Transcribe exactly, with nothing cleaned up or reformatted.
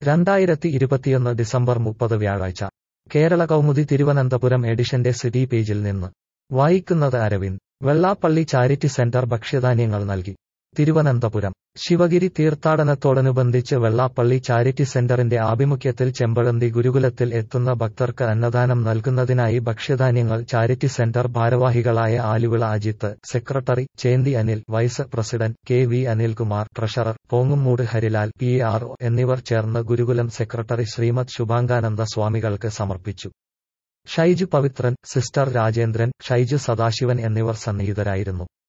രണ്ടായിരത്തി ഇരുപത്തിയൊന്ന് ഡിസംബർ മുപ്പത് വ്യാഴാഴ്ച കേരള കൗമുദി തിരുവനന്തപുരം എഡിഷന്റെ സിറ്റി പേജിൽ നിന്ന് വായിക്കുന്നത് അരവിന്ദ്. വെള്ളാപ്പള്ളി ചാരിറ്റി സെന്റർ ഭക്ഷ്യധാന്യങ്ങൾ നൽകി. തിരുവനന്തപുരം ശിവഗിരി തീർത്ഥാടനത്തോടനുബന്ധിച്ച് വെള്ളാപ്പള്ളി ചാരിറ്റി സെന്ററിന്റെ ആഭിമുഖ്യത്തിൽ ചെമ്പഴന്തി ഗുരുകുലത്തിൽ എത്തുന്ന ഭക്തർക്ക് അന്നദാനം നൽകുന്നതിനായി ഭക്ഷ്യധാന്യങ്ങൾ ചാരിറ്റി സെന്റർ ഭാരവാഹികളായ Aluvila Ajith, secretary Chenthi Anil, vice president K V Anilkumar, treasurer Pongummoodu Harilal, P R O എന്നിവർ ചേർന്ന് ഗുരുകുലം സെക്രട്ടറി ശ്രീമദ് ശുഭാംഗാനന്ദ സ്വാമികൾക്ക് സമർപ്പിച്ചു. ഷൈജു പവിത്രൻ, സിസ്റ്റർ രാജേന്ദ്രൻ, ഷൈജു സദാശിവൻ എന്നിവർ സന്നിഹിതരായിരുന്നു.